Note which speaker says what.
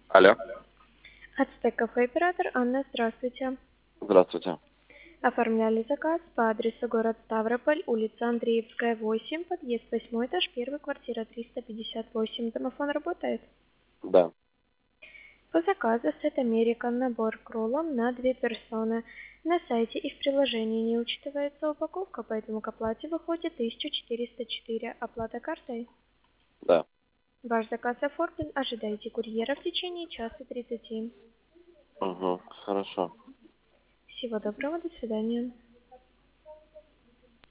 Speaker 1: Алло.
Speaker 2: Ацтек кафе оператор Анна, здравствуйте.
Speaker 1: Здравствуйте.
Speaker 2: Оформляли заказ по адресу город Ставрополь, улица Андреевская, 8, подъезд 8 этаж, 1, квартира 358. Домофон работает?
Speaker 1: Да.
Speaker 2: По заказу сет Американ набор к роллам на 2 персоны. На сайте и в приложении не учитывается упаковка, поэтому к оплате выходит 1404. Оплата картой.
Speaker 1: Да.
Speaker 2: Ваш заказ оформлен. Ожидайте курьера в течение часа 30.
Speaker 1: Угу. Хорошо.
Speaker 2: Всего доброго, до свидания.